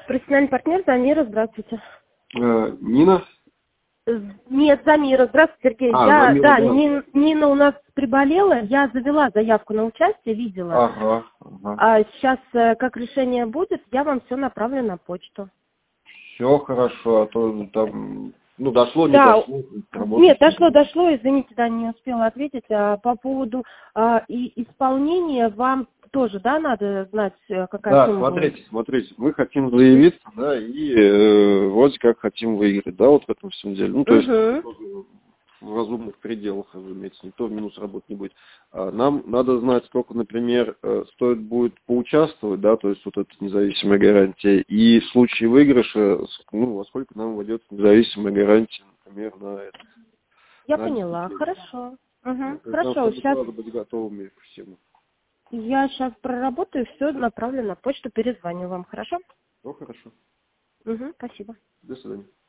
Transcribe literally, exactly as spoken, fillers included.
Профессиональный партнер Замира, здравствуйте. Э, Нина? Нет, Замира, здравствуйте, Сергей. А, я, Замира, да, да. Нин- Нина у нас приболела, я завела заявку на участие, видела. Ага, ага. А сейчас, э, как решение будет, я вам все направлю на почту. Все хорошо, а то там, ну, дошло, не Да, дошло. работать нет, не дошло, будет. дошло, извините, да, не успела ответить. А, по поводу а, и исполнения вам тоже, да, надо знать, э, какая Да, сумма будет? смотрите, смотрите, мы хотим заявиться, да, и э, вроде как хотим выиграть, да, вот в этом всем деле. Ну, то есть Угу. в разумных пределах, разумеется, никто в минус работать не будет. А нам надо знать, сколько, например, э, стоит будет поучаствовать, да, то есть вот эта независимая гарантия, и в случае выигрыша, с- ну, во сколько нам войдет независимая гарантия, например, на это. Я на поняла, обеспечение. хорошо. Ну, Угу. то есть нам Хорошо, чтобы сейчас сразу быть готовыми ко всему. я сейчас проработаю, все направлю на почту, перезвоню вам, хорошо? Ну, хорошо. Угу, спасибо. До свидания.